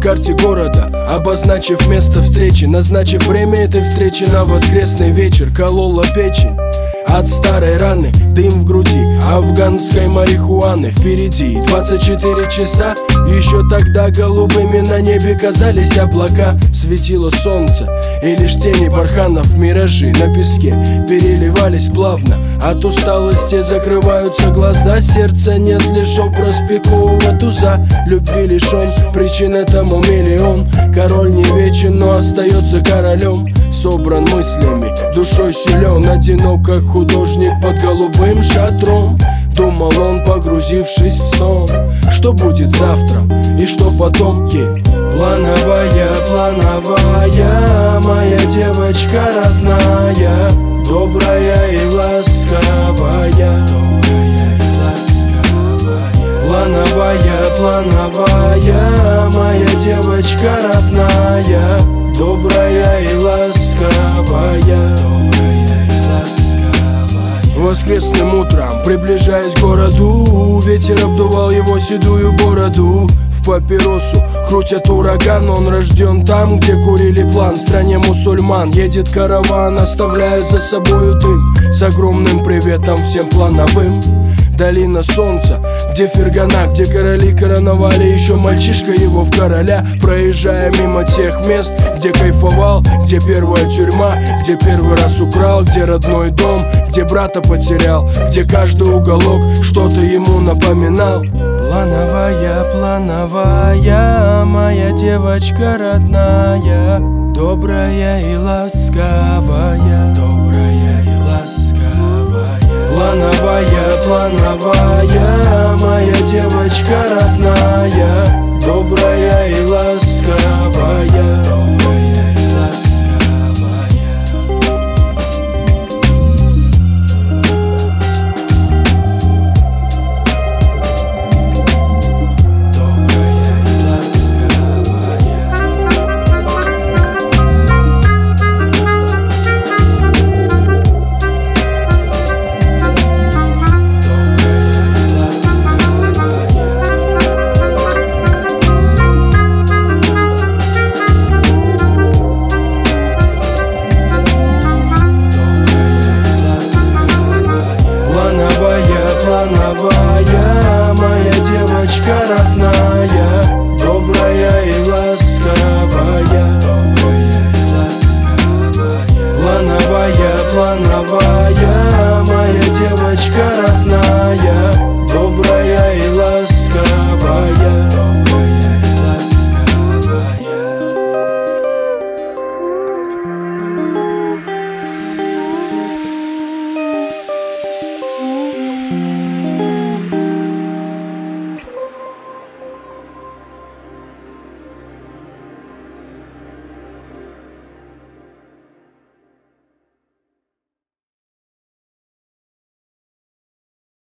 карте города, обозначив место встречи, назначив время этой встречи на воскресный вечер. Колола печень от старой раны, дым в груди афганской марихуаны. Впереди 24 часа, еще тогда голубыми на небе казались облака. Светило солнце, и лишь тени барханов, миражи на песке переливались плавно. От усталости закрываются глаза, сердца нет, лишь образ пикового туза. Любви лишен, причин этому миллион. Король не вечен, но остается королем. Собран мыслями, душой силен, одинок как художник под голубым шатром. Думал он, погрузившись в сон, что будет завтра и что потом. Плановая, плановая, моя девочка родная, добрая и ласковая. Плановая, плановая, моя девочка родная, добрая и ласковая. Воскресным утром, приближаясь к городу, ветер обдувал его седую бороду. В папиросу крутят ураган, он рожден там, где курили план. В стране мусульман едет караван, оставляя за собою дым, с огромным приветом всем плановым. Долина солнца, где Фергана, где короли короновали еще мальчишка его в короля. Проезжая мимо тех мест, где кайфовал, где первая тюрьма, где первый раз украл, где родной дом, где брата потерял, где каждый уголок что-то ему напоминал. Плановая, плановая, моя девочка родная, добрая и ласковая. Добрая и ласковая. Плановая, плановая, моя девочка родная, добрая и ласковая. Добрая и ласковая. Добрая и ласковая. Плановая, моя девочка